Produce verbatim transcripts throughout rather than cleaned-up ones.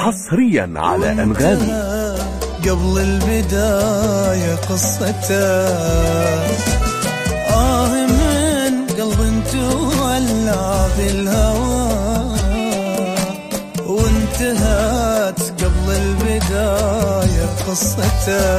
حصريا على أنغامي. قبل البداية قصته آه من قلب تولع بالهوى، وانتهت قبل البداية قصته.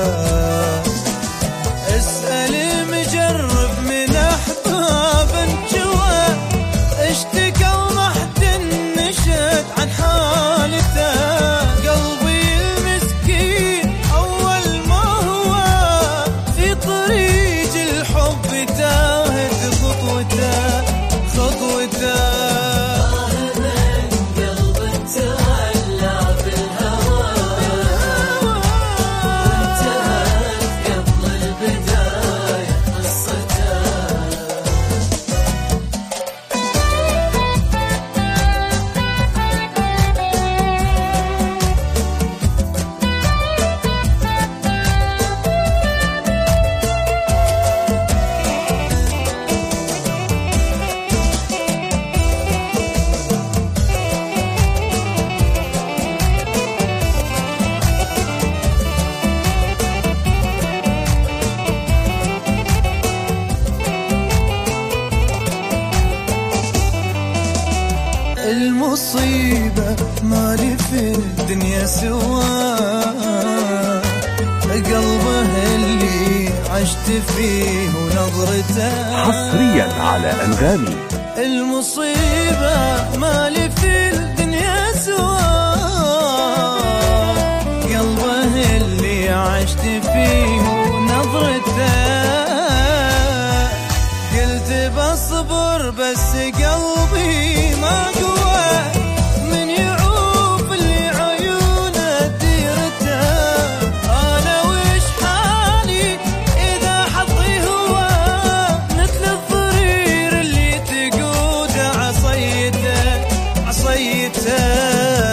اسأل مجرب من أحباب انجوى، اشتكى وما حد نشد عن حالته. قلبي المسكين أول ما هو في طريق الحب تاهت خطوته خطوته. المصيبة مالي في الدنيا سواه، قلبه اللي عشت فيه ونظرته. حصريا على أنغامي. المصيبة مالي في الدنيا سواه، قلبه اللي عشت فيه ونظرته. قلت بصبر بس قلبي ما قوى من يعوف اللي عيونه ديرته. انا وش حالي اذا حظي هو مثل الضرير اللي تقود عصيته عصيته.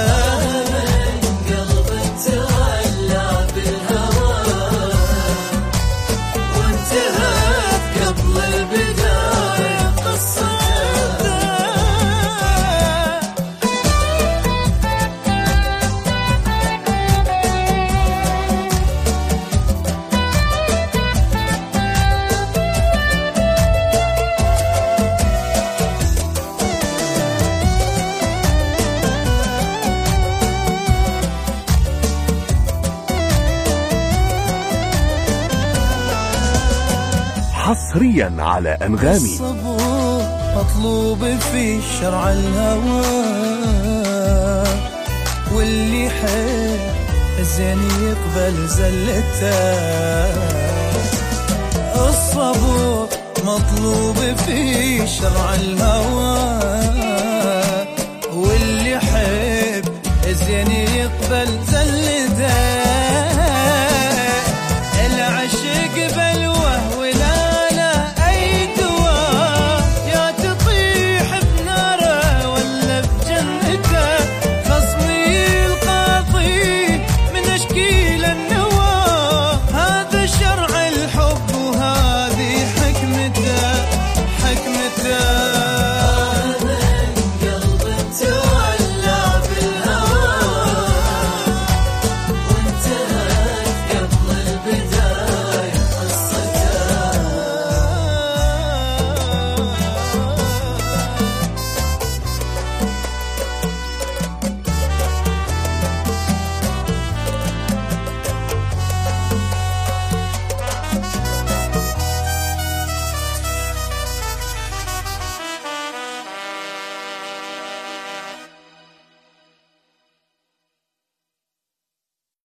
حصريا على أنغامي. الصبور مطلوب في شرع الهوى، واللي يحب الزين يقبل زلته. الصبور مطلوب في شرع الهوى، واللي يحب الزين يقبل زلته.